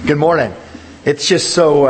Good morning. It's just so,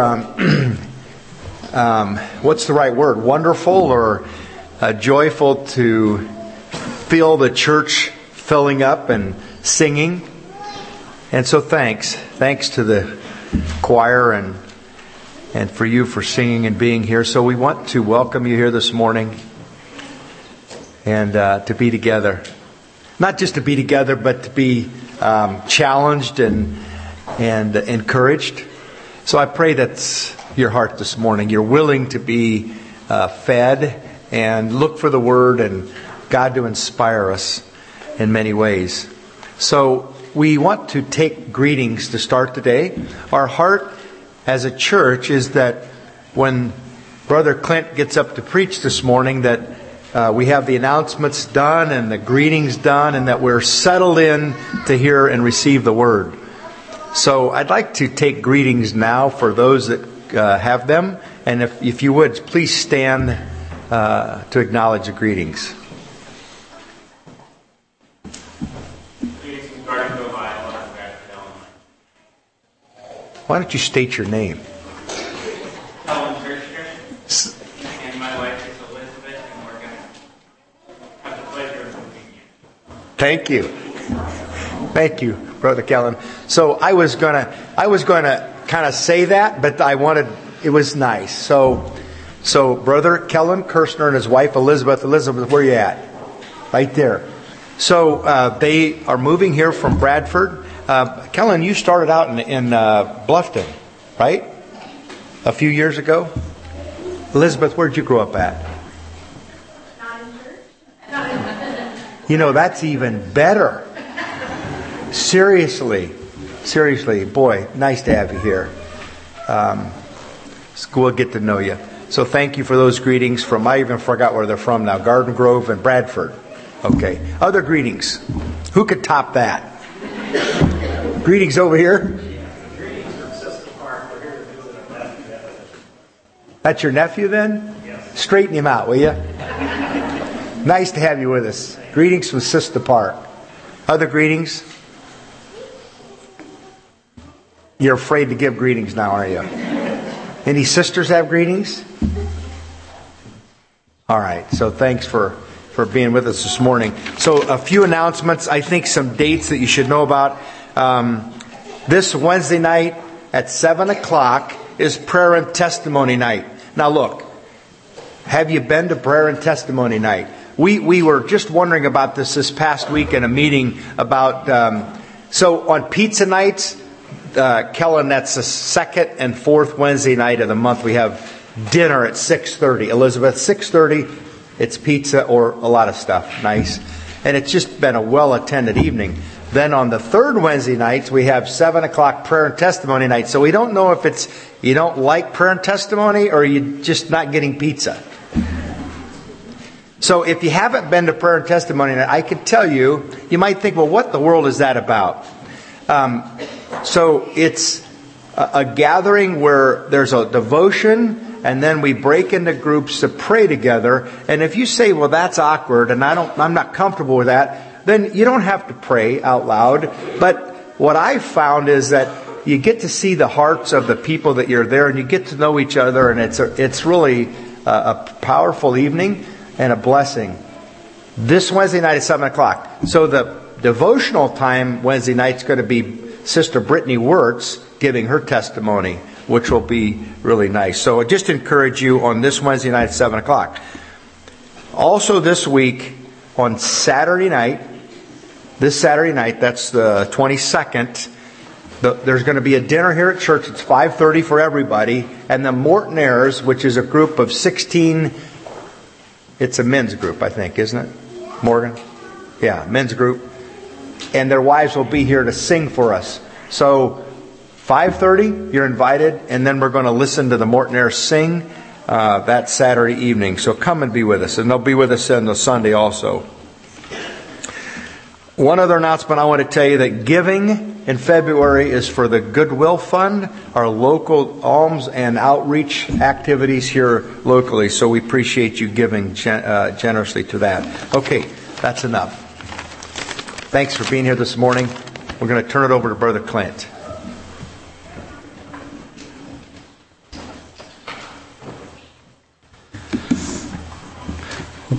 what's the right word? Wonderful or joyful to feel the church filling up and singing. And so thanks to the choir and for you for singing and being here. So we want to welcome you here this morning and to be together. Not just to be together, but to be challenged and encouraged. So I pray that's your heart this morning. You're willing to be fed and look for the Word and God to inspire us in many ways. So we want to take greetings to start today. Our heart as a church is that when Brother Clint gets up to preach this morning, that we have the announcements done and the greetings done, and that we're settled in to hear and receive the Word. So I'd like to take greetings now for those that have them. And if you would, please stand to acknowledge the greetings. Why don't you state your name? Helen Kirchner, and my wife is Elizabeth, and we're going to have the pleasure of moving you. Thank you, Brother Kellen. So I was gonna kind of say that, but it was nice. So Brother Kellen Kirchner and his wife Elizabeth, where are you at? Right there. So they are moving here from Bradford. Kellen, you started out in Bluffton, right? A few years ago. Elizabeth, where'd you grow up at? Not in church. You know, that's even better. Seriously, boy, nice to have you here. We'll get to know you. So thank you for those greetings from, I even forgot where they're from now, Garden Grove and Bradford. Okay, other greetings. Who could top that? Greetings over here. Greetings from Sister Park. We're here to visit a nephew. That's your nephew then? Yes. Straighten him out, will you? Nice to have you with us. Greetings from Sister Park. Other greetings? You're afraid to give greetings now, are you? Any sisters have greetings? All right. So thanks for being with us this morning. So a few announcements. I think some dates that you should know about. This Wednesday night at 7 o'clock is prayer and testimony night. Now look, have you been to prayer and testimony night? We were just wondering about this past week in a meeting about, so on pizza nights, Kellen, that's the second and fourth Wednesday night of the month. We have dinner at 6:30. Elizabeth, 6:30, it's pizza or a lot of stuff. Nice. And it's just been a well-attended evening. Then on the third Wednesday nights, we have 7 o'clock prayer and testimony night. So we don't know if it's you don't like prayer and testimony or you're just not getting pizza. So if you haven't been to prayer and testimony night, I can tell you might think, well, what the world is that about? So it's a gathering where there's a devotion, and then we break into groups to pray together. And if you say, well, that's awkward, and I'm not comfortable with that, then you don't have to pray out loud. But what I've found is that you get to see the hearts of the people that you're there, and you get to know each other, and it's really a powerful evening and a blessing. This Wednesday night at 7 o'clock. So the devotional time Wednesday night is going to be Sister Brittany Wirtz giving her testimony, which will be really nice. So I just encourage you on this Wednesday night at 7 o'clock. Also this week, on Saturday night, that's the 22nd, there's going to be a dinner here at church. It's 5:30 for everybody. And the Mortonaires, which is a group of 16, it's a men's group, I think, isn't it? Morgan? Yeah, men's group. And their wives will be here to sing for us. So 5:30, you're invited, and then we're going to listen to the Mortonaires sing that Saturday evening. So come and be with us, and they'll be with us on the Sunday also. One other announcement I want to tell you, that giving in February is for the Goodwill Fund, our local alms and outreach activities here locally. So we appreciate you giving generously to that. Okay, that's enough. Thanks for being here this morning. We're going to turn it over to Brother Clint.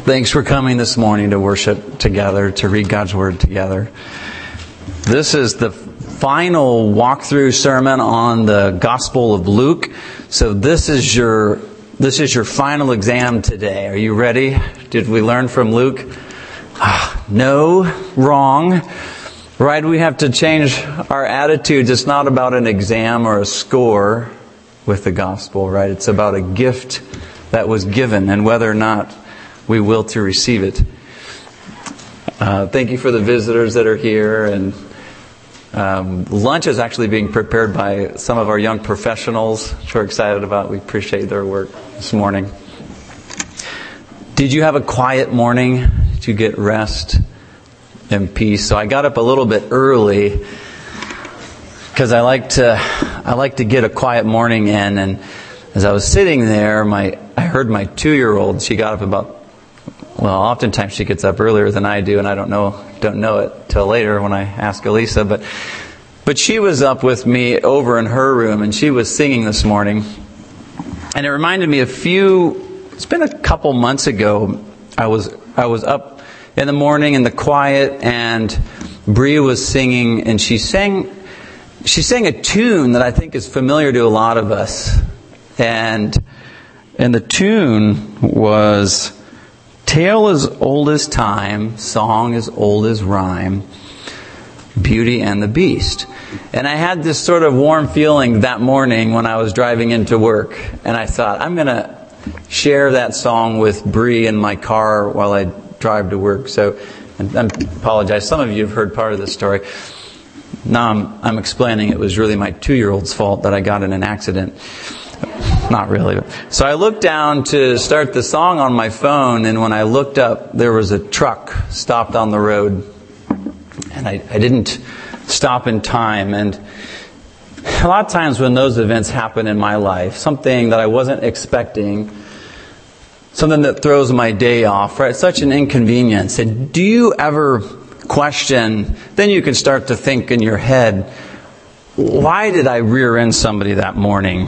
Thanks for coming this morning to worship together, to read God's Word together. This is the final walkthrough sermon on the Gospel of Luke. So this is your final exam today. Are you ready? Did we learn from Luke? No, wrong. Right, we have to change our attitudes. It's not about an exam or a score with the gospel, right? It's about a gift that was given and whether or not we will to receive it. Thank you for the visitors that are here. And lunch is actually being prepared by some of our young professionals, which we're excited about. We appreciate their work this morning. Did you have a quiet morning? Did you get rest and peace? So I got up a little bit early because I like to get a quiet morning in. And as I was sitting there, I heard my 2-year-old. She got up oftentimes she gets up earlier than I do, and I don't know it till later when I ask Elisa. But she was up with me over in her room, and she was singing this morning. And it reminded me it's been a couple months ago. I was up in the morning in the quiet, and Bree was singing, and she sang a tune that I think is familiar to a lot of us. And the tune was, "Tale as old as time, song as old as rhyme, Beauty and the Beast." And I had this sort of warm feeling that morning when I was driving into work. And I thought, I'm going to share that song with Bree in my car while I drive to work. So, and I apologize. Some of you have heard part of this story. Now I'm explaining it was really my 2-year-old's fault that I got in an accident. Not really. So I looked down to start the song on my phone, and when I looked up, there was a truck stopped on the road. And I didn't stop in time. And a lot of times when those events happen in my life, something that I wasn't expecting, something that throws my day off, right? Such an inconvenience. And do you ever question, then you can start to think in your head, why did I rear end somebody that morning?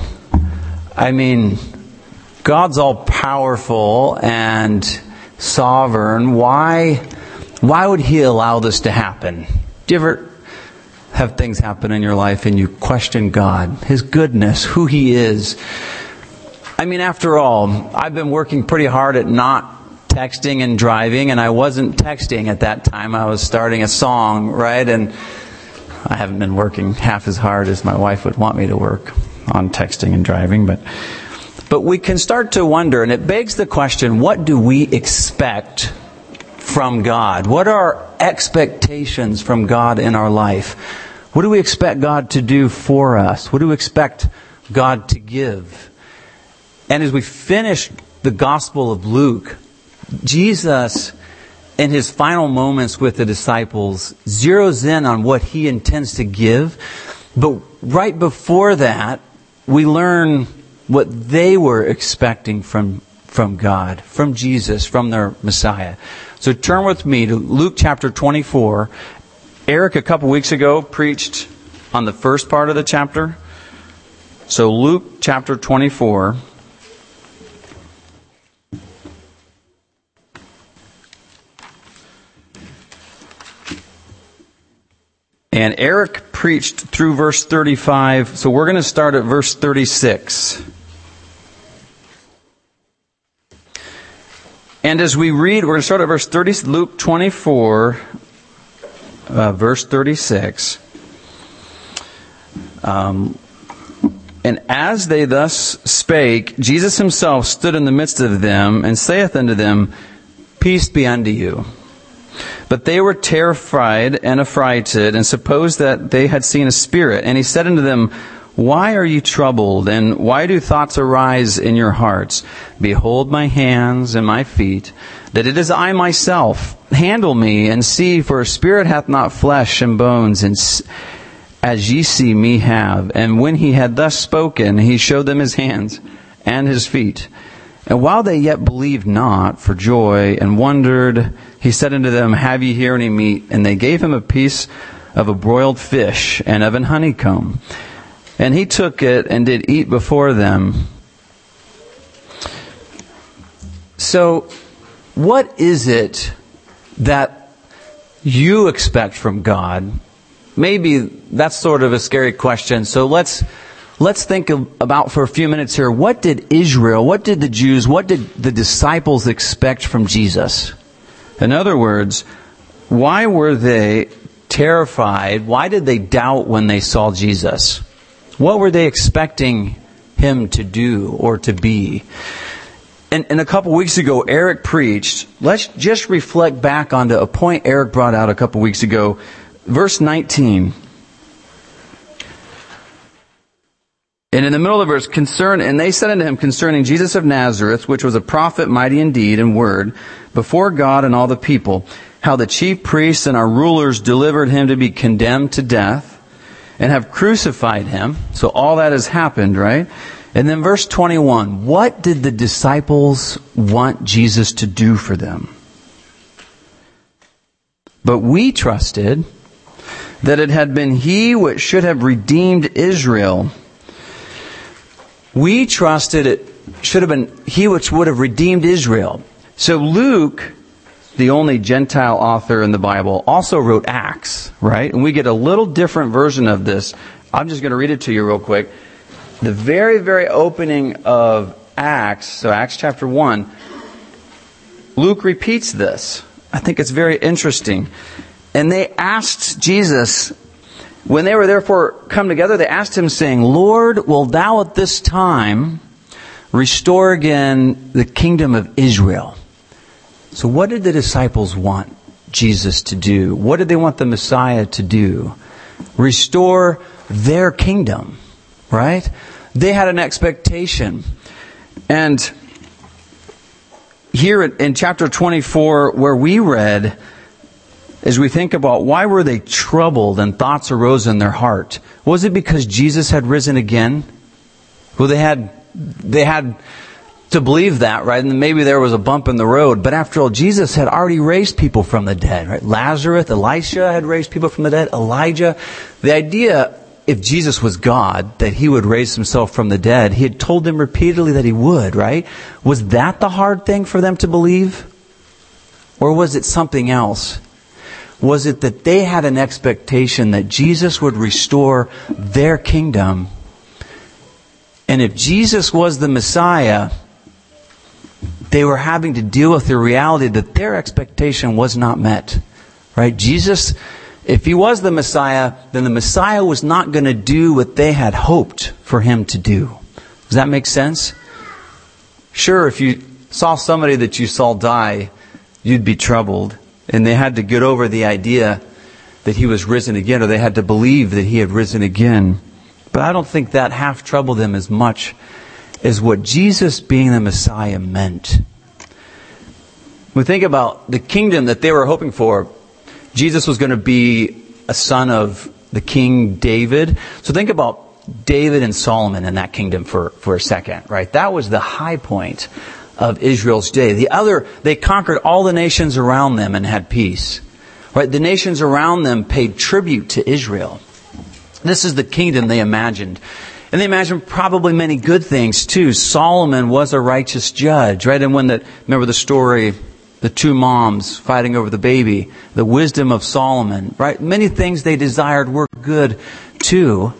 I mean, God's all powerful and sovereign. Why would He allow this to happen? Do you ever have things happen in your life and you question God, His goodness, who He is? I mean, after all, I've been working pretty hard at not texting and driving, and I wasn't texting at that time. I was starting a song, right? And I haven't been working half as hard as my wife would want me to work on texting and driving, but we can start to wonder, and it begs the question, what do we expect from God? What are our expectations from God in our life? What do we expect God to do for us? What do we expect God to give? And as we finish the Gospel of Luke, Jesus, in His final moments with the disciples, zeroes in on what He intends to give. But right before that, we learn what they were expecting from God, from Jesus, from their Messiah. So turn with me to Luke chapter 24. Eric, a couple weeks ago, preached on the first part of the chapter. So Luke chapter 24. And Eric preached through verse 35, so we're going to start at verse 36. And as we read, we're going to start at verse 30, Luke 24, verse 36. And as they thus spake, Jesus Himself stood in the midst of them, and saith unto them, Peace be unto you. But they were terrified and affrighted, and supposed that they had seen a spirit. And He said unto them, Why are ye troubled, and why do thoughts arise in your hearts? Behold my hands and my feet, that it is I myself. Handle me, and see, for a spirit hath not flesh and bones, as ye see me have. And when He had thus spoken, He showed them His hands and His feet. And while they yet believed not for joy and wondered, He said unto them, Have ye here any meat? And they gave Him a piece of a broiled fish and of an honeycomb. And He took it and did eat before them. So what is it that you expect from God? Maybe that's sort of a scary question. So let's think about for a few minutes here. What did Israel, what did the Jews, what did the disciples expect from Jesus? In other words, why were they terrified? Why did they doubt when they saw Jesus? What were they expecting Him to do or to be? And a couple weeks ago, Eric preached. Let's just reflect back onto a point Eric brought out a couple weeks ago. Verse 19. And in the middle of the verse, and they said unto him concerning Jesus of Nazareth, which was a prophet mighty in deed and word, before God and all the people, how the chief priests and our rulers delivered him to be condemned to death, and have crucified him. So all that has happened, right? And then verse 21, what did the disciples want Jesus to do for them? But we trusted that it had been He which should have redeemed Israel. We trusted it should have been He which would have redeemed Israel. So Luke, the only Gentile author in the Bible, also wrote Acts, right? And we get a little different version of this. I'm just going to read it to you real quick. The very, very opening of Acts, so Acts chapter 1, Luke repeats this. I think it's very interesting. And they asked Jesus, when they were therefore come together, they asked Him, saying, Lord, wilt Thou at this time restore again the kingdom of Israel? So what did the disciples want Jesus to do? What did they want the Messiah to do? Restore their kingdom, right? They had an expectation. And here in chapter 24, where we read, as we think about why were they troubled and thoughts arose in their heart, was it because Jesus had risen again? Well, they had to believe that, right? And maybe there was a bump in the road. But after all, Jesus had already raised people from the dead, right? Lazarus, Elisha had raised people from the dead, Elijah. The idea, if Jesus was God, that He would raise Himself from the dead, He had told them repeatedly that He would, right? Was that the hard thing for them to believe? Or was it something else? Was it that they had an expectation that Jesus would restore their kingdom? And if Jesus was the Messiah, they were having to deal with the reality that their expectation was not met. Right? Jesus, if He was the Messiah, then the Messiah was not going to do what they had hoped for Him to do. Does that make sense? Sure, if you saw somebody that you saw die, you'd be troubled. And they had to get over the idea that He was risen again, or they had to believe that He had risen again. But I don't think that half troubled them as much as what Jesus being the Messiah meant. We think about the kingdom that they were hoping for. Jesus was going to be a son of the King David. So think about David and Solomon in that kingdom for a second, right? That was the high point of Israel's day. They conquered all the nations around them and had peace. Right? The nations around them paid tribute to Israel. This is the kingdom they imagined. And they imagined probably many good things too. Solomon was a righteous judge, right? And remember the story, the two moms fighting over the baby, the wisdom of Solomon, right? Many things they desired were good too.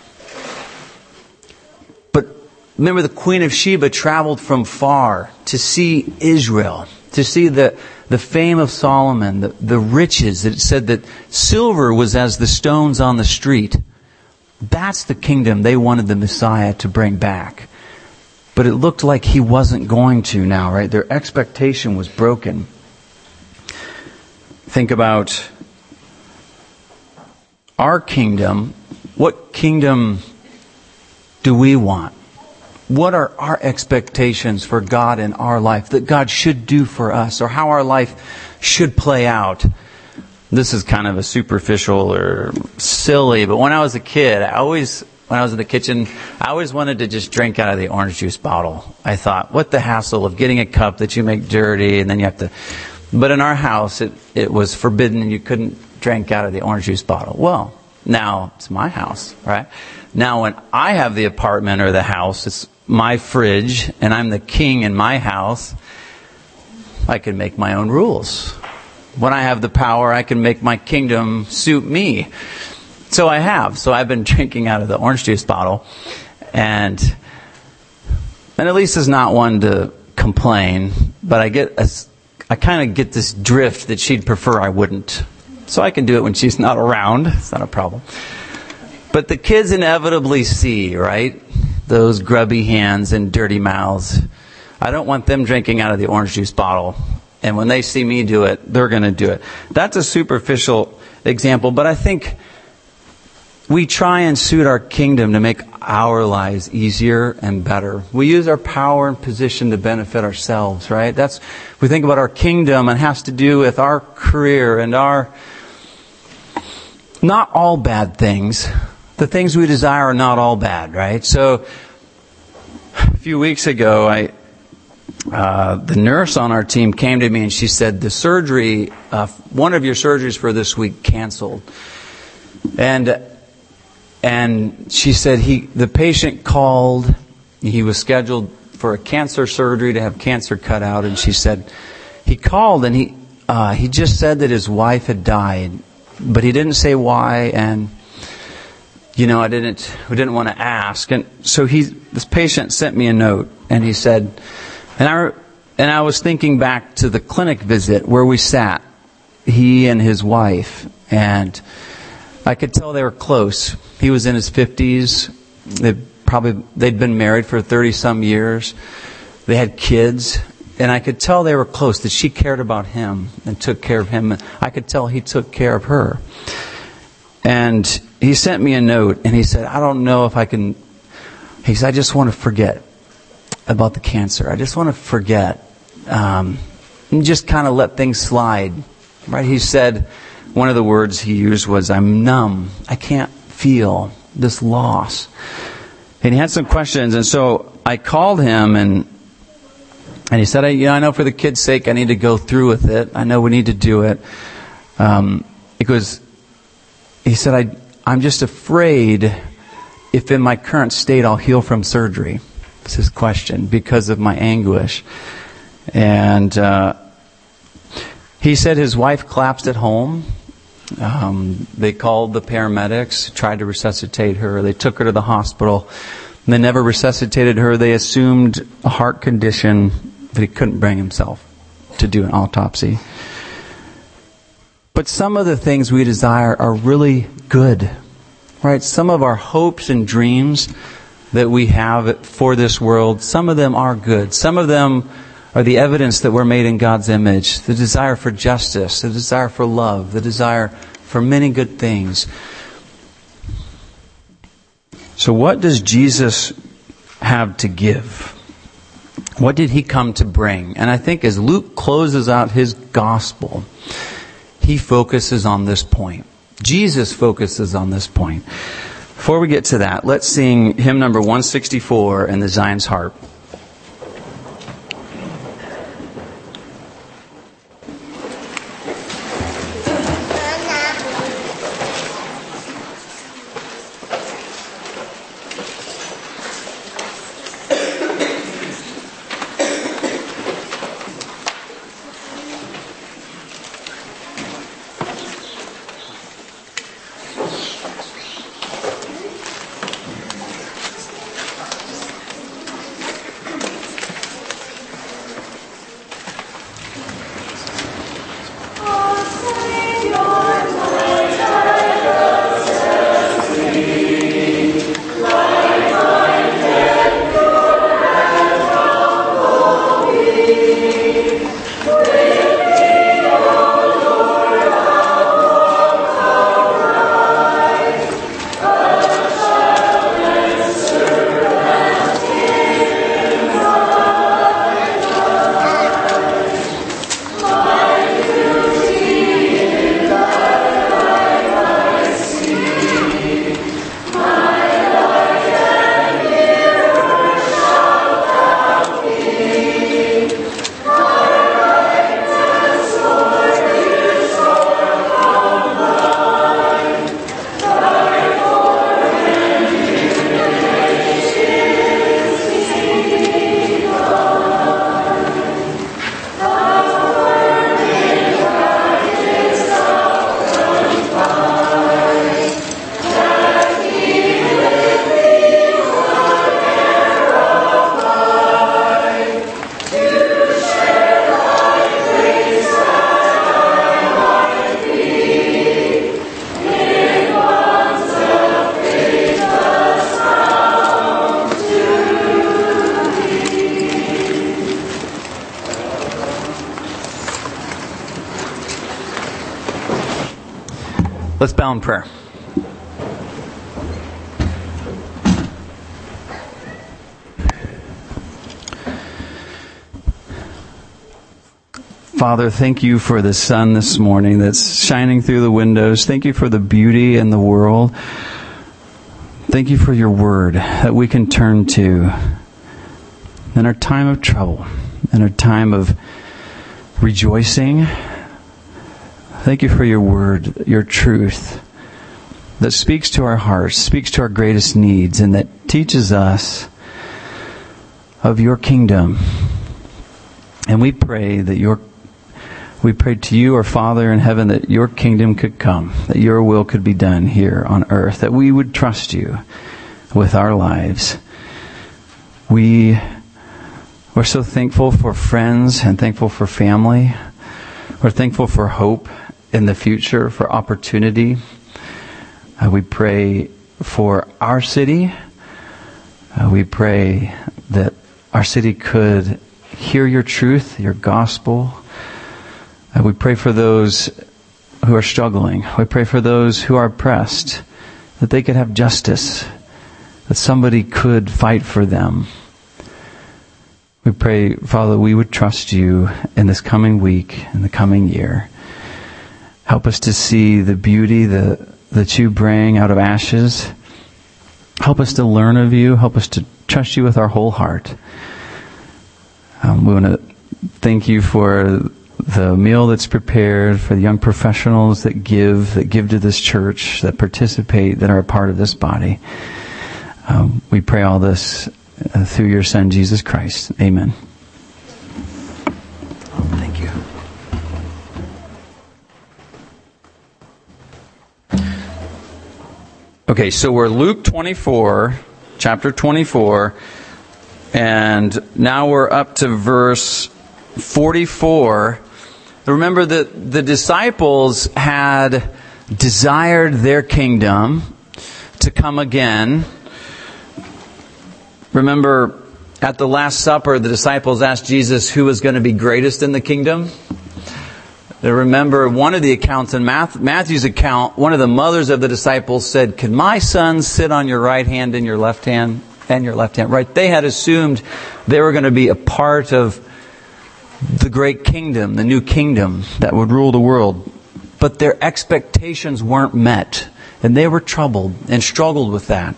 Remember, the Queen of Sheba traveled from far to see Israel, to see the fame of Solomon, the riches. It said that silver was as the stones on the street. That's the kingdom they wanted the Messiah to bring back. But it looked like He wasn't going to now, right? Their expectation was broken. Think about our kingdom. What kingdom do we want? What are our expectations for God in our life, that God should do for us, or how our life should play out? This is kind of a superficial or silly, but when I was a kid, when I was in the kitchen, I always wanted to just drink out of the orange juice bottle. I thought, what the hassle of getting a cup that you make dirty and then you have to... But in our house, it was forbidden, and you couldn't drink out of the orange juice bottle. Well, now it's my house, right? Now when I have the apartment or the house, it's my fridge, and I'm the king in my house. I can make my own rules. When I have the power, I can make my kingdom suit me. So I have. So I've been drinking out of the orange juice bottle. And Elise is not one to complain, but I kind of get this drift that she'd prefer I wouldn't. So I can do it when she's not around. It's not a problem. But the kids inevitably see, right? Those grubby hands and dirty mouths. I don't want them drinking out of the orange juice bottle. And when they see me do it, they're going to do it. That's a superficial example, but I think we try and suit our kingdom to make our lives easier and better. We use our power and position to benefit ourselves, right? We think about our kingdom and it has to do with our career and not all bad things. The things we desire are not all bad, right? So a few weeks ago, the nurse on our team came to me and she said, the surgery, one of your surgeries for this week canceled. And she said the patient called, he was scheduled for a cancer surgery to have cancer cut out, and she said, he called and he just said that his wife had died, but he didn't say why, and we didn't want to ask. And so this patient sent me a note, and he said, and I was thinking back to the clinic visit where we sat, he and his wife, and I could tell they were close. He was in his 50s. They'd been married for 30-some years. They had kids. And I could tell they were close, that she cared about him and took care of him. I could tell he took care of her. And he sent me a note, and he said, I don't know if I can... He said, I just want to forget about the cancer. I just want to forget. And just kind of let things slide. Right? He said... One of the words he used was, I'm numb. I can't feel this loss. And he had some questions. And so I called him and he said, I know for the kids' sake I need to go through with it. I know we need to do it. He said, I'm just afraid if in my current state I'll heal from surgery. That's his question, because of my anguish. And he said his wife collapsed at home. They called the paramedics, tried to resuscitate her. They took her to the hospital. They never resuscitated her. They assumed a heart condition, but he couldn't bring himself to do an autopsy. But some of the things we desire are really good, right? Some of our hopes and dreams that we have for this world, some of them are good. Some of them are the evidence that we're made in God's image. The desire for justice, the desire for love, the desire for many good things. So what does Jesus have to give? What did he come to bring? And I think as Luke closes out his gospel, he focuses on this point. Jesus focuses on this point. Before we get to that, let's sing hymn number 164 in the Zion's Harp. Let's bow in prayer. Father, thank you for the sun this morning that's shining through the windows. Thank you for the beauty in the world. Thank you for your word that we can turn to in our time of trouble, in our time of rejoicing. Thank you for your word, your truth that speaks to our hearts, speaks to our greatest needs, and that teaches us of your kingdom. And we pray to you, our Father in heaven, that your kingdom could come, that your will could be done here on earth, that we would trust you with our lives. We're so thankful for friends and thankful for family. We're thankful for hope in the future, for opportunity. We pray for our city. We pray that our city could hear your truth, your gospel. We pray for those who are struggling. We pray for those who are oppressed, that they could have justice, that somebody could fight for them. We pray, Father, we would trust you in this coming week, in the coming year. Help us to see the beauty that you bring out of ashes. Help us to learn of you. Help us to trust you with our whole heart. We want to thank you for the meal that's prepared, for the young professionals that give to this church, that participate, that are a part of this body. We pray all this through your Son, Jesus Christ. Amen. Thank you. Okay, so we're Luke 24, chapter 24, and now we're up to verse 44. Remember that the disciples had desired their kingdom to come again. Remember, at the Last Supper, the disciples asked Jesus who was going to be greatest in the kingdom. Remember, one of the accounts in Matthew's account, one of the mothers of the disciples said, "Can my son sit on your right hand and your left hand?" Right? They had assumed they were going to be a part of the great kingdom, the new kingdom that would rule the world. But their expectations weren't met, and they were troubled and struggled with that.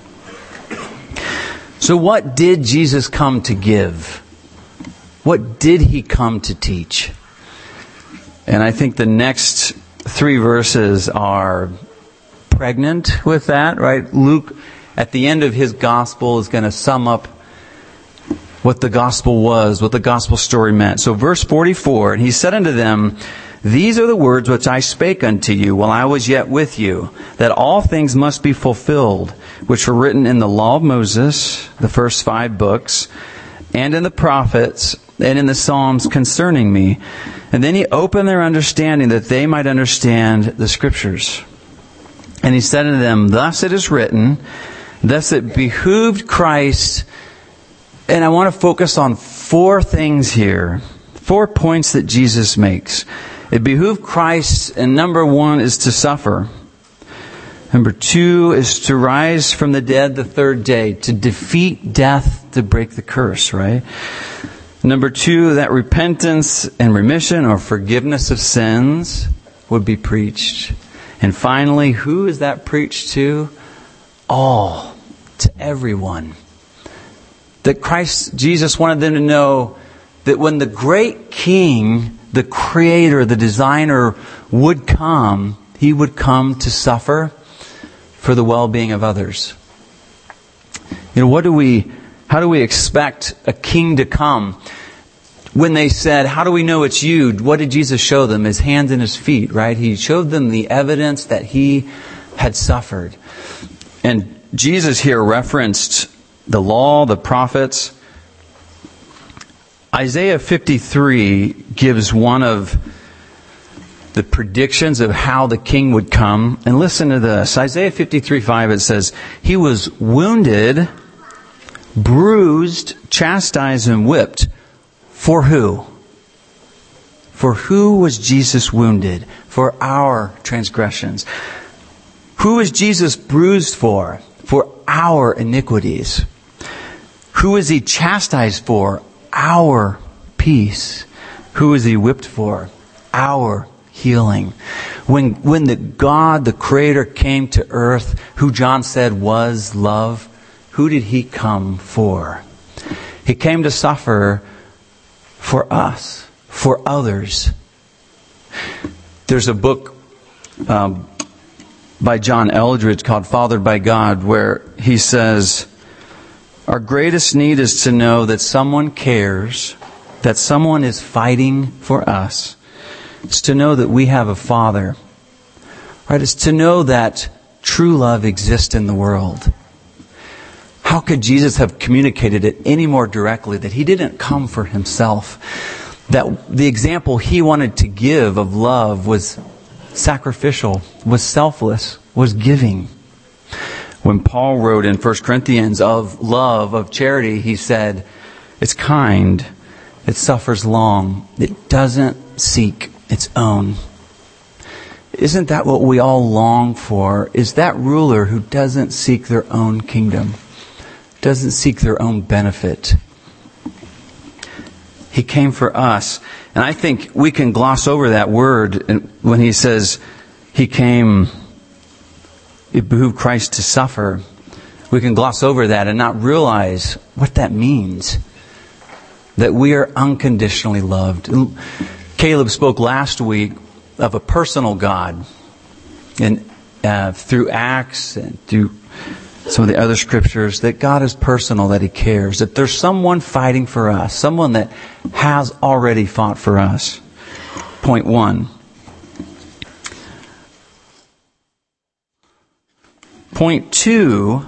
So what did Jesus come to give? What did he come to teach? And I think the next 3 verses are pregnant with that, right? Luke, at the end of his gospel, is going to sum up what the gospel was, what the gospel story meant. So verse 44, "And he said unto them, These are the words which I spake unto you while I was yet with you, that all things must be fulfilled, which were written in the law of Moses," the first 5 books, "and in the prophets, and in the Psalms concerning me." And then he opened their understanding that they might understand the Scriptures. And he said unto them, "Thus it is written, thus it behooved Christ." And I want to focus on 4 things here. 4 points that Jesus makes. It behooved Christ, and number 1 is to suffer. Number 2 is to rise from the dead the 3rd day, to defeat death, to break the curse, right? Number 2, that repentance and remission or forgiveness of sins would be preached. And finally, who is that preached to? All, to everyone. That Jesus wanted them to know that when the great King, the Creator, the Designer would come, he would come to suffer for the well-being of others. You know, how do we expect a king to come? When they said, "How do we know it's you?" What did Jesus show them? His hands and his feet, right? He showed them the evidence that he had suffered. And Jesus here referenced the law, the prophets. Isaiah 53 gives one of the predictions of how the king would come. And listen to this. Isaiah 53:5, it says, "He was wounded, bruised, chastised, and whipped." For who? For who was Jesus wounded? For our transgressions. Who is Jesus bruised for? For our iniquities. Who is he chastised for? Our peace. Who is he whipped for? Our healing. When the God, the Creator, came to earth, who John said was love, who did he come for? He came to suffer for us, for others. There's a book by John Eldredge called Fathered by God, where he says, our greatest need is to know that someone cares, that someone is fighting for us. It's to know that we have a Father. Right? It's to know that true love exists in the world. How could Jesus have communicated it any more directly that he didn't come for himself? That the example he wanted to give of love was sacrificial, was selfless, was giving. When Paul wrote in 1 Corinthians of love, of charity, he said, it's kind, it suffers long, it doesn't seek its own. Isn't that what we all long for? Is that ruler who doesn't seek their own kingdom, doesn't seek their own benefit. He came for us. And I think we can gloss over that word when he says he came, it behooved Christ to suffer. We can gloss over that and not realize what that means. That we are unconditionally loved. Caleb spoke last week of a personal God. And through Acts and through some of the other scriptures, that God is personal, that he cares. That there's someone fighting for us. Someone that has already fought for us. Point 1. Point 2.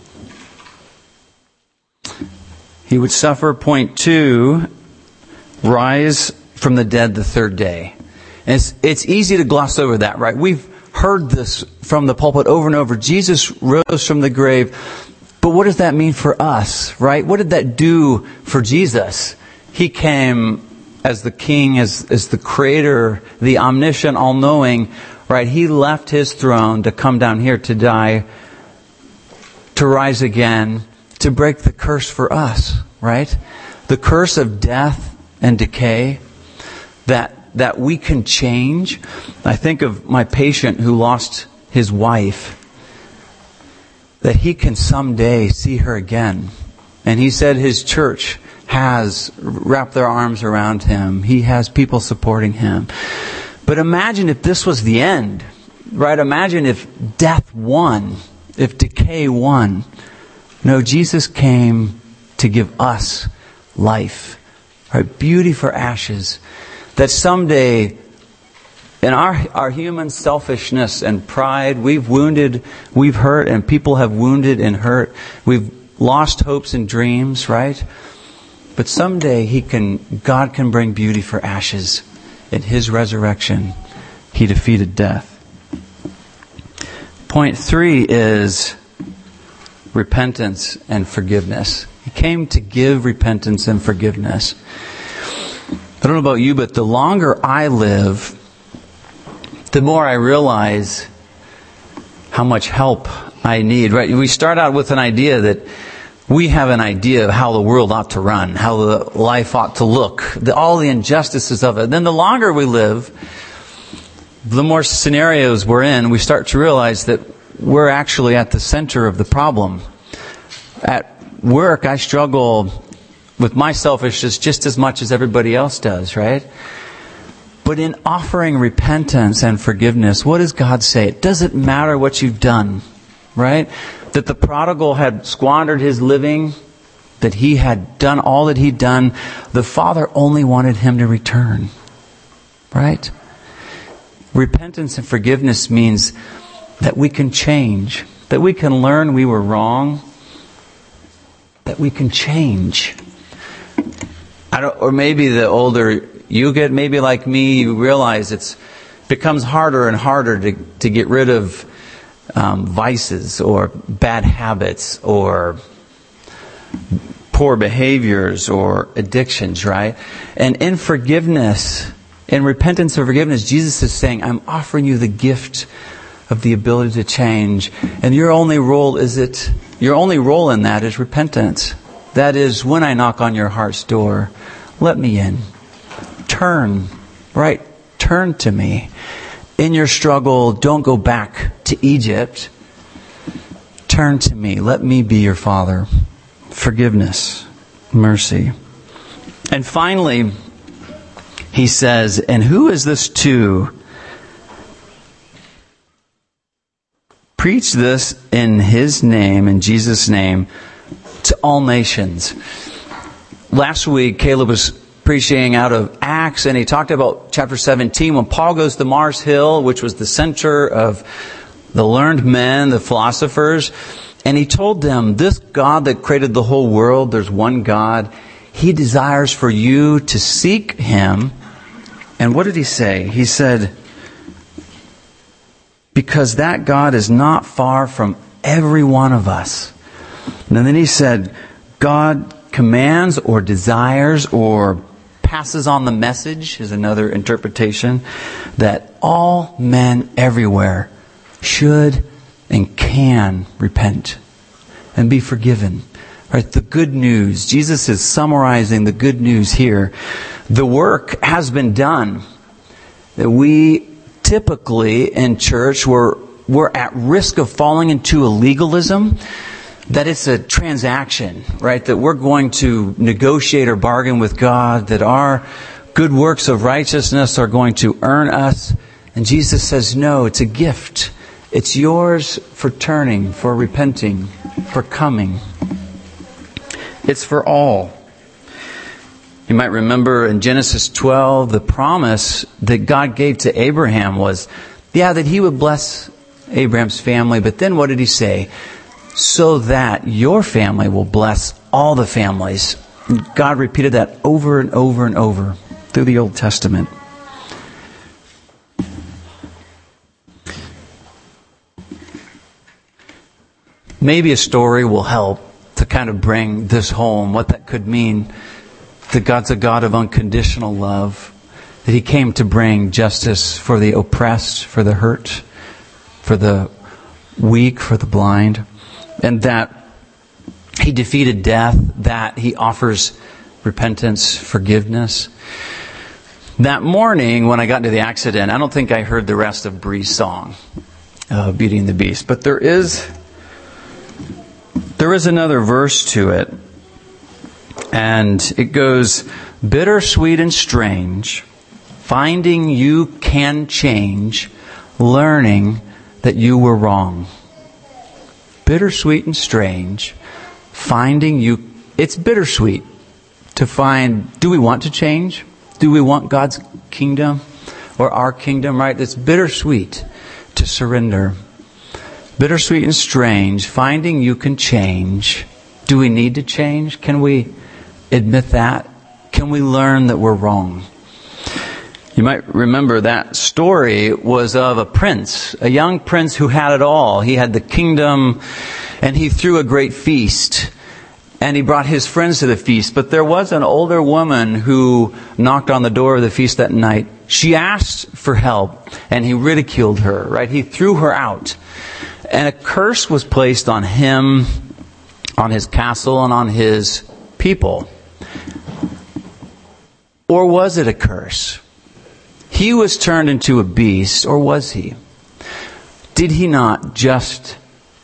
He would suffer. Point 2. Rise from the dead the third day. And it's easy to gloss over that, right? We've heard this from the pulpit over and over. Jesus rose from the grave. But what does that mean for us, right? What did that do for Jesus? He came as the King, as the Creator, the omniscient, all-knowing, right? He left his throne to come down here to die, to rise again, to break the curse for us, right? The curse of death and decay that we can change. I think of my patient who lost his wife, that he can someday see her again. And he said his church has wrapped their arms around him. He has people supporting him. But imagine if this was the end, right? Imagine if death won, if decay won. No, Jesus came to give us life, right? Beauty for ashes. That someday, in our human selfishness and pride, we've wounded, we've hurt, and people have wounded and hurt. We've lost hopes and dreams, right? But someday God can bring beauty for ashes. In his resurrection, he defeated death. Point 3 is repentance and forgiveness. He came to give repentance and forgiveness. I don't know about you, but the longer I live, the more I realize how much help I need. Right? We start out with an idea that we have an idea of how the world ought to run, how the life ought to look, all the injustices of it. Then the longer we live, the more scenarios we're in, we start to realize that we're actually at the center of the problem. At work, I struggle with my selfishness just as much as everybody else does, right? But in offering repentance and forgiveness, what does God say? It doesn't matter what you've done, right? That the prodigal had squandered his living, that he had done all that he'd done. The Father only wanted him to return, right? Repentance and forgiveness means that we can change, that we can learn we were wrong, that we can change. Or maybe the older you get, maybe like me, you realize it becomes harder and harder to get rid of vices or bad habits or poor behaviors or addictions, right? And in forgiveness, in repentance and forgiveness, Jesus is saying, I'm offering you the gift of the ability to change. And your only role in that is repentance. That is, when I knock on your heart's door, let me in. Turn to me. In your struggle, don't go back to Egypt. Turn to me. Let me be your Father. Forgiveness, mercy. And finally, he says, and who is this to? Preach this in His name, in Jesus' name, to all nations. Last week, Caleb was preaching out of Acts, and he talked about chapter 17 when Paul goes to Mars Hill, which was the center of the learned men, the philosophers, and he told them, this God that created the whole world, there's one God. He desires for you to seek Him. And what did he say? He said, because that God is not far from every one of us. And then he said, God commands or desires or passes on the message, is another interpretation, that all men everywhere should and can repent and be forgiven. Right? The good news. Jesus is summarizing the good news here. The work has been done. That we typically in church we're at risk of falling into a legalism. That it's a transaction, right? That we're going to negotiate or bargain with God. That our good works of righteousness are going to earn us. And Jesus says, no, it's a gift. It's yours for turning, for repenting, for coming. It's for all. You might remember in Genesis 12, the promise that God gave to Abraham was, that He would bless Abraham's family. But then what did He say? So that your family will bless all the families. And God repeated that over and over and over through the Old Testament. Maybe a story will help to kind of bring this home, what that could mean. That God's a God of unconditional love. That He came to bring justice for the oppressed, for the hurt, for the weak, for the blind. And that He defeated death, that He offers repentance, forgiveness. That morning when I got into the accident, I don't think I heard the rest of Bree's song, Beauty and the Beast. But there is another verse to it. And it goes, bittersweet and strange, finding you can change, learning that you were wrong. Bittersweet and strange, finding you... It's bittersweet to find... Do we want to change? Do we want God's kingdom or our kingdom, right? It's bittersweet to surrender. Bittersweet and strange, finding you can change. Do we need to change? Can we admit that? Can we learn that we're wrong? You might remember that story was of a prince, a young prince who had it all. He had the kingdom and he threw a great feast and he brought his friends to the feast. But there was an older woman who knocked on the door of the feast that night. She asked for help and he ridiculed her, right? He threw her out. And a curse was placed on him, on his castle, and on his people. Or was it a curse? He was turned into a beast, or was he? Was he not just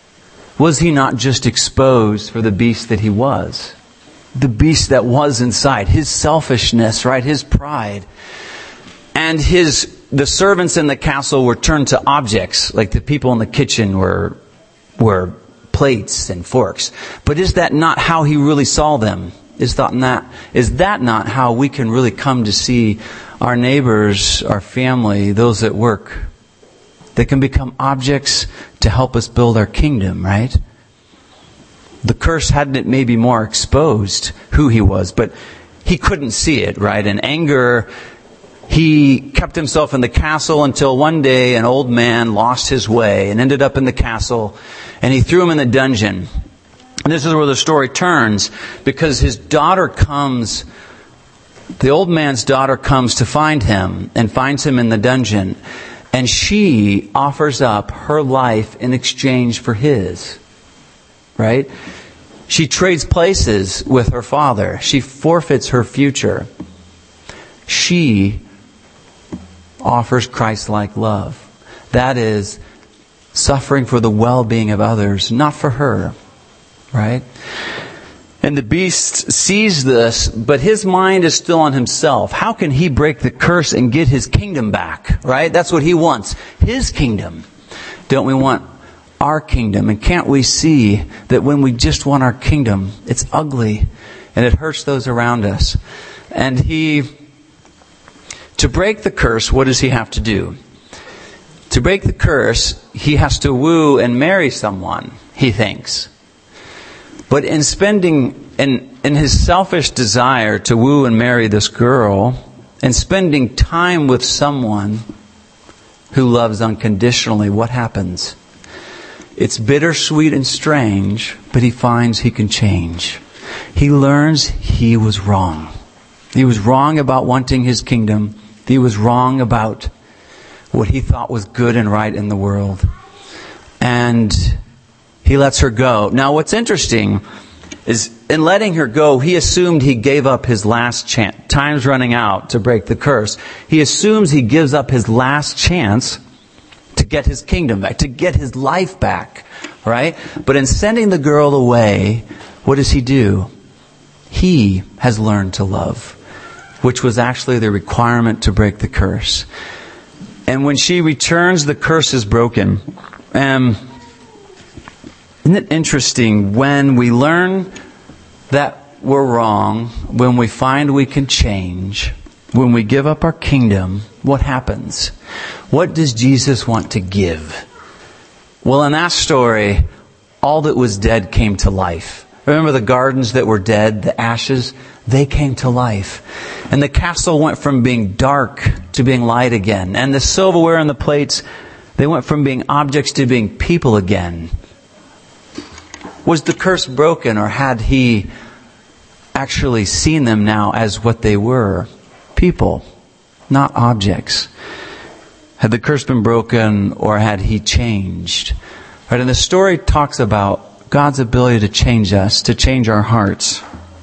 exposed for the beast that he was? The beast that was inside, his selfishness, right? His pride. And the servants in the castle were turned to objects, like the people in the kitchen were plates and forks. But is that not how he really saw them? Is that not how we can really come to see our neighbors, our family, those at work? They can become objects to help us build our kingdom, right? The curse hadn't it maybe more exposed who he was, but he couldn't see it, right? In anger, he kept himself in the castle until one day an old man lost his way and ended up in the castle, and he threw him in the dungeon. And this is where the story turns, because his daughter comes, the old man's daughter comes to find him and finds him in the dungeon. And she offers up her life in exchange for his. Right? She trades places with her father. She forfeits her future. She offers Christ-like love. That is suffering for the well-being of others, not for her. Right? And the beast sees this, but his mind is still on himself. How can he break the curse and get his kingdom back? Right? That's what he wants. His kingdom. Don't we want our kingdom? And can't we see that when we just want our kingdom, it's ugly and it hurts those around us? And to break the curse, what does he have to do? To break the curse, he has to woo and marry someone, he thinks. But in his selfish desire to woo and marry this girl, and spending time with someone who loves unconditionally, what happens? It's bittersweet and strange, but he finds he can change. He learns he was wrong. He was wrong about wanting his kingdom. He was wrong about what he thought was good and right in the world. And he lets her go. Now what's interesting is in letting her go, he assumed he gave up his last chance. Time's running out to break the curse. He assumes he gives up his last chance to get his kingdom back, to get his life back. Right? But in sending the girl away, what does he do? He has learned to love, which was actually the requirement to break the curse. And when she returns, the curse is broken. Isn't it interesting when we learn that we're wrong, when we find we can change, when we give up our kingdom, what happens? What does Jesus want to give? Well, in that story, all that was dead came to life. Remember the gardens that were dead, the ashes? They came to life. And the castle went from being dark to being light again. And the silverware and the plates, they went from being objects to being people again. Was the curse broken, or had he actually seen them now as what they were? People, not objects. Had the curse been broken, or had he changed? Right, and the story talks about God's ability to change us, to change our hearts,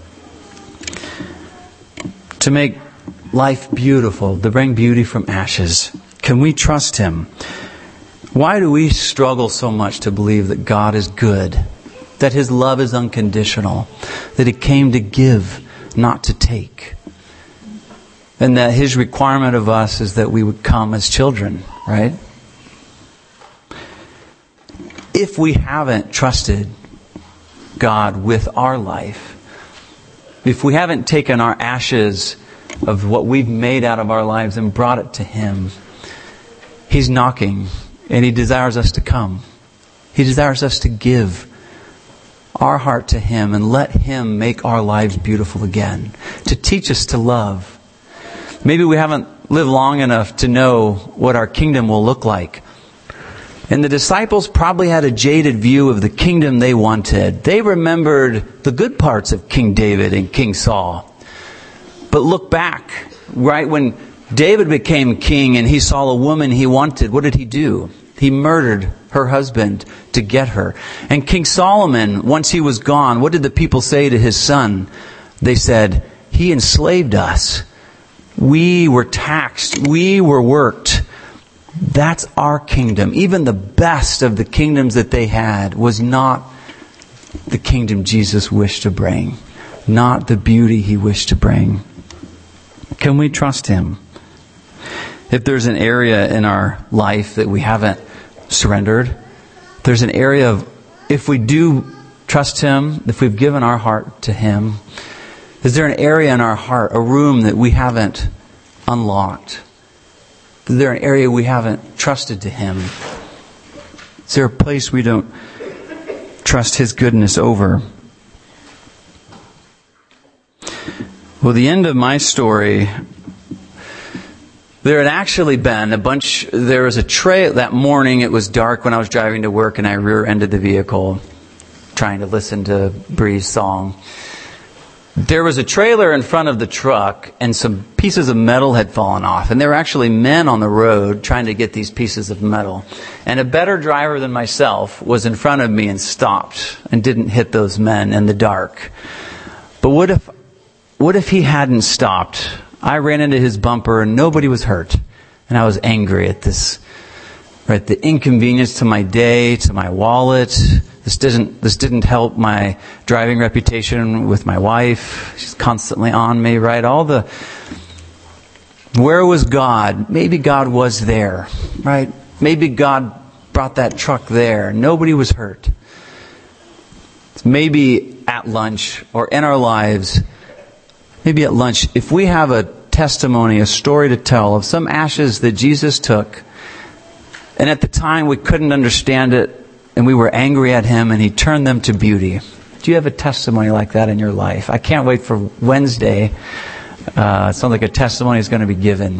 to make life beautiful, to bring beauty from ashes. Can we trust him? Why do we struggle so much to believe that God is good, that his love is unconditional, that he came to give, not to take, and that his requirement of us is that we would come as children, right? If we haven't trusted God with our life, if we haven't taken our ashes of what we've made out of our lives and brought it to him, he's knocking and he desires us to come. He desires us to give our heart to him and let him make our lives beautiful again, to teach us to love. Maybe we haven't lived long enough to know what our kingdom will look like. And the disciples probably had a jaded view of the kingdom they wanted. They remembered the good parts of King David and King Saul. But look back, right when David became king and he saw a woman he wanted, what did he do? He murdered her husband to get her. And King Solomon, once he was gone, what did the people say to his son? They said, he enslaved us. We were taxed. We were worked. That's our kingdom. Even the best of the kingdoms that they had was not the kingdom Jesus wished to bring. Not the beauty he wished to bring. Can we trust him? If there's an area in our life that we haven't surrendered, there's an area of, if we do trust him, if we've given our heart to him, is there an area in our heart, a room that we haven't unlocked? Is there an area we haven't trusted to him? Is there a place we don't trust his goodness over? Well, the end of my story, there had actually been there was a trail that morning. It was dark when I was driving to work and I rear-ended the vehicle trying to listen to Bree's song. There was a trailer in front of the truck, and some pieces of metal had fallen off. And there were actually men on the road trying to get these pieces of metal. And a better driver than myself was in front of me and stopped and didn't hit those men in the dark. But what if he hadn't stopped? I ran into his bumper and nobody was hurt. And I was angry at this, right? The inconvenience to my day, to my wallet. This didn't help my driving reputation with my wife. She's constantly on me, right? Where was God? Maybe God was there, right? Maybe God brought that truck there. Nobody was hurt. Maybe at lunch or in our lives, maybe at lunch, if we have a testimony, a story to tell of some ashes that Jesus took, and at the time we couldn't understand it, and we were angry at Him, and He turned them to beauty. Do you have a testimony like that in your life? I can't wait for Wednesday. It sounds like a testimony is going to be given.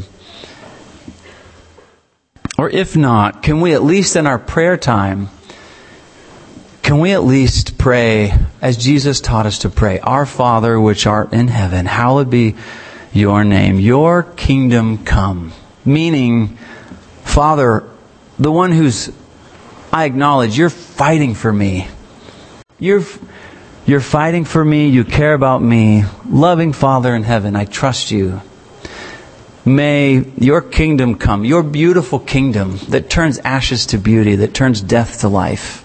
Or if not, can we at least in our prayer time, can we at least pray as Jesus taught us to pray? Our Father which art in heaven, hallowed be your name. Your kingdom come. Meaning, Father, the one who's, I acknowledge, you're fighting for me. You're fighting for me. You care about me. Loving Father in heaven, I trust you. May your kingdom come. Your beautiful kingdom that turns ashes to beauty, that turns death to life.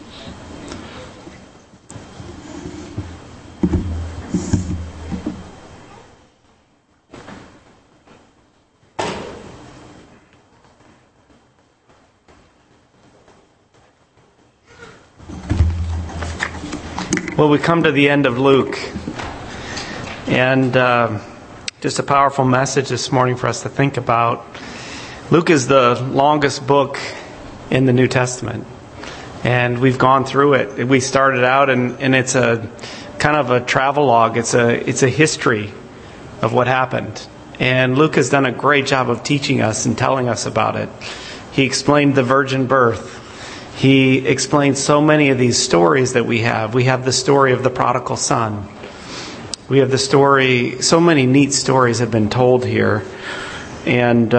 Well, we come to the end of Luke, and just a powerful message this morning for us to think about. Luke is the longest book in the New Testament, and we've gone through it. We started out, and it's a kind of a travelogue. It's a history of what happened, and Luke has done a great job of teaching us and telling us about it. He explained the virgin birth. He explains so many of these stories that we have. We have the story of the prodigal son. We have the story, so many neat stories have been told here. And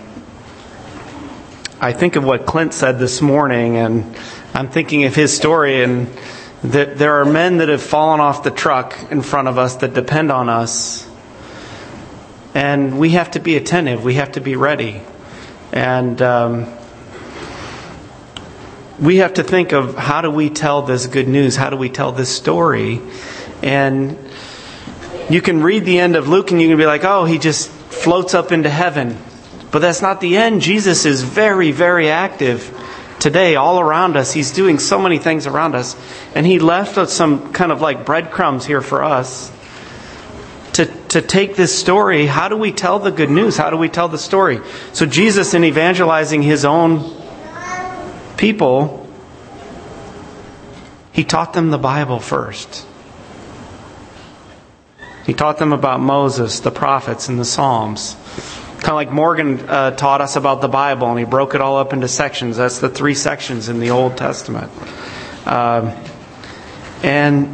I think of what Clint said this morning, and I'm thinking of his story, and that there are men that have fallen off the truck in front of us that depend on us. And we have to be attentive. We have to be ready. And we have to think of, how do we tell this good news? How do we tell this story? And you can read the end of Luke and you can be like, oh, he just floats up into heaven. But that's not the end. Jesus is very, very active today all around us. He's doing so many things around us. And He left us some kind of like breadcrumbs here for us to take this story. How do we tell the good news? How do we tell the story? So Jesus, in evangelizing His own people, He taught them the Bible first. He taught them about Moses, the prophets, and the Psalms. Kind of like Morgan taught us about the Bible, and he broke it all up into sections. That's the 3 sections in the Old Testament. And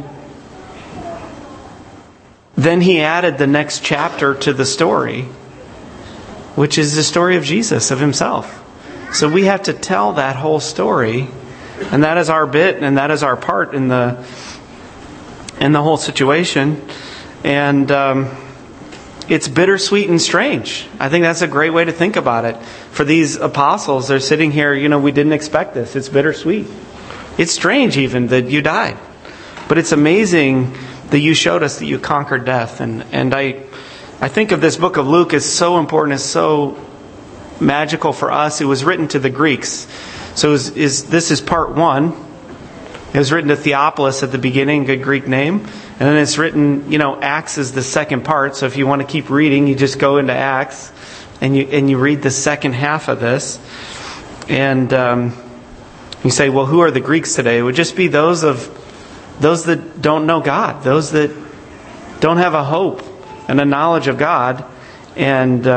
then he added the next chapter to the story, which is the story of Jesus, of Himself. So we have to tell that whole story, and that is our bit, and that is our part in the whole situation. And it's bittersweet and strange. I think that's a great way to think about it. For these apostles, they're sitting here, we didn't expect this. It's bittersweet. It's strange even that you died. But it's amazing that you showed us that you conquered death. And I think of this book of Luke as so important, as so magical for us. It was written to the Greeks. So this is part 1. It was written to Theophilus at the beginning, good Greek name. And then it's written, Acts is the second part. So if you want to keep reading, you just go into Acts and you read the second half of this. And you say, well, who are the Greeks today? It would just be those that don't know God, those that don't have a hope and a knowledge of God. And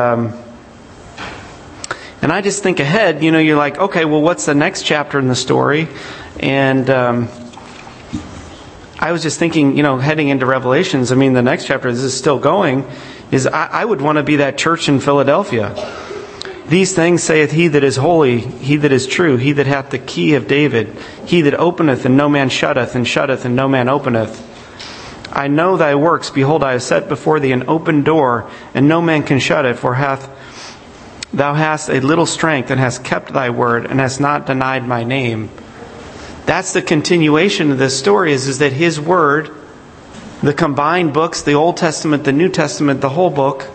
I just think ahead, you're like, okay, well, what's the next chapter in the story? And I was just thinking, heading into Revelations, the next chapter, this is still going, is I would want to be that church in Philadelphia. These things saith he that is holy, he that is true, he that hath the key of David, he that openeth and no man shutteth, and shutteth and no man openeth. I know thy works. Behold, I have set before thee an open door, and no man can shut it, for thou hast a little strength, and hast kept thy word, and hast not denied my name. That's the continuation of this story, is that His word, the combined books, the Old Testament, the New Testament, the whole book,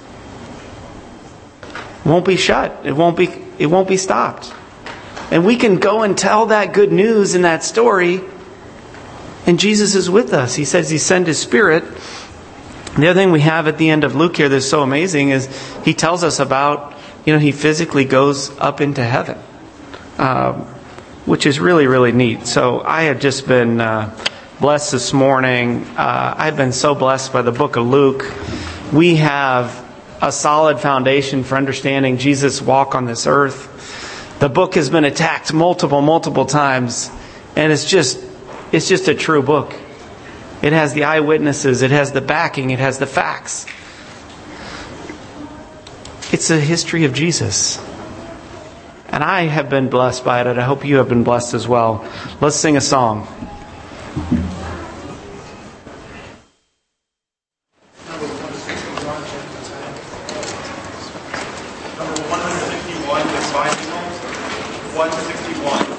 won't be shut. It won't be stopped. And we can go and tell that good news in that story, and Jesus is with us. He says He sent His Spirit. The other thing we have at the end of Luke here that's so amazing is He tells us about, He physically goes up into heaven, which is really, really neat. So I have just been blessed this morning. I've been so blessed by the book of Luke. We have a solid foundation for understanding Jesus' walk on this earth. The book has been attacked multiple times, and it's just a true book. It has the eyewitnesses, it has the backing, it has the facts. It's a history of Jesus. And I have been blessed by it, and I hope you have been blessed as well. Let's sing a song. Number 161, Disciples. 161.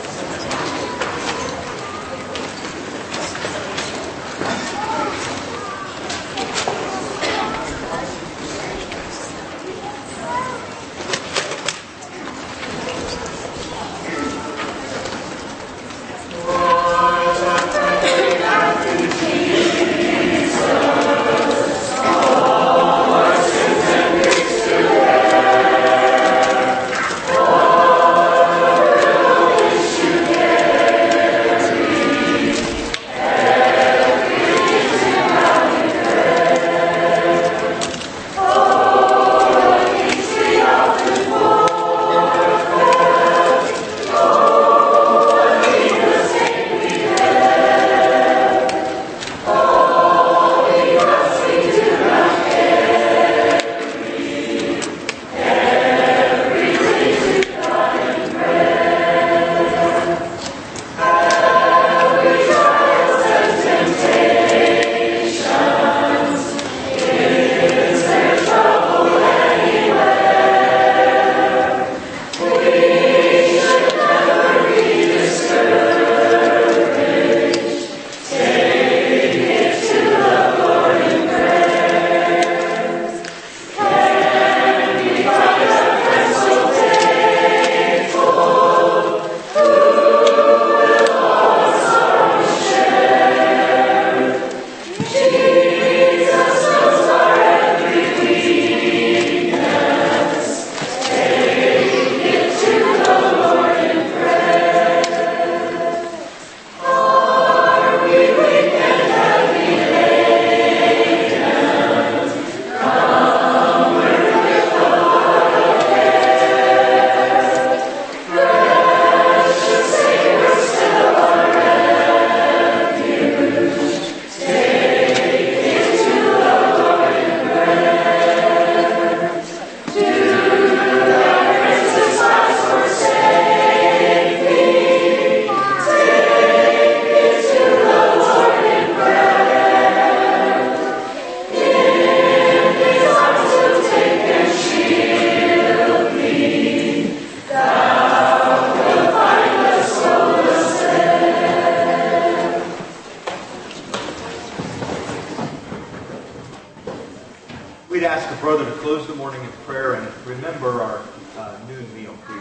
We'd ask the brother to close the morning in prayer and remember our noon meal, please.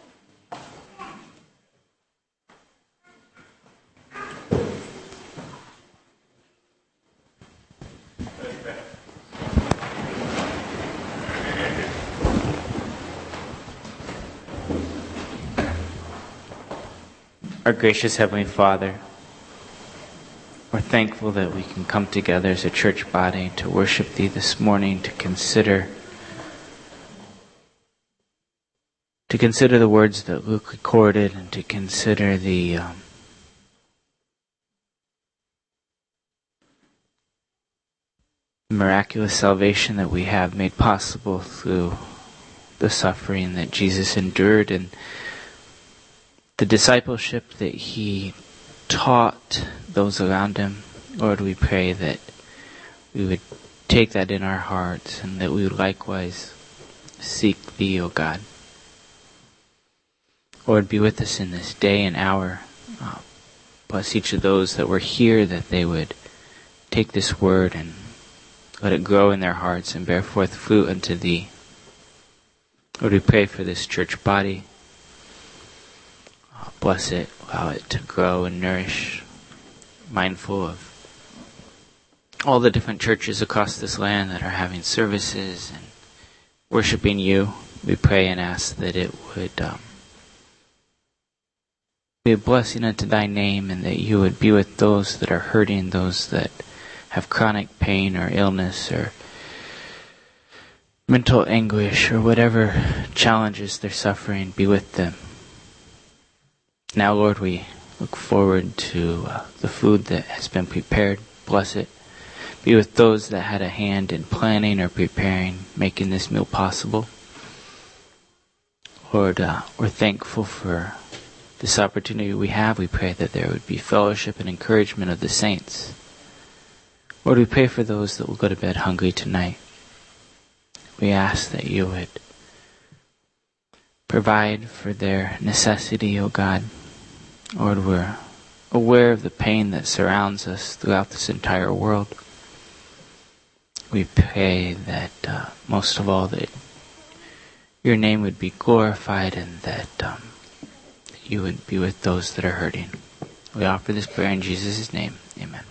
Our gracious Heavenly Father, we're thankful that we can come together as a church body to worship Thee this morning, to consider the words that Luke recorded, and to consider the the miraculous salvation that we have made possible through the suffering that Jesus endured and the discipleship that he taught those around him. Lord, we pray that we would take that in our hearts and that we would likewise seek thee, O God. Lord, be with us in this day and hour. Bless each of those that were here, that they would take this word and let it grow in their hearts and bear forth fruit unto thee. Lord, we pray for this church body. Bless it, allow it to grow and nourish. Mindful of all the different churches across this land that are having services and worshiping you. We pray and ask that it would be a blessing unto thy name, and that you would be with those that are hurting, those that have chronic pain or illness or mental anguish or whatever challenges they're suffering. Be with them. Now, Lord, we look forward to the food that has been prepared. Bless it. Be with those that had a hand in planning or preparing, making this meal possible. Lord, we're thankful for this opportunity we have. We pray that there would be fellowship and encouragement of the saints. Lord, we pray for those that will go to bed hungry tonight. We ask that you would provide for their necessity, O God. Lord, we're aware of the pain that surrounds us throughout this entire world. We pray that, most of all, that your name would be glorified and that you would be with those that are hurting. We offer this prayer in Jesus' name. Amen.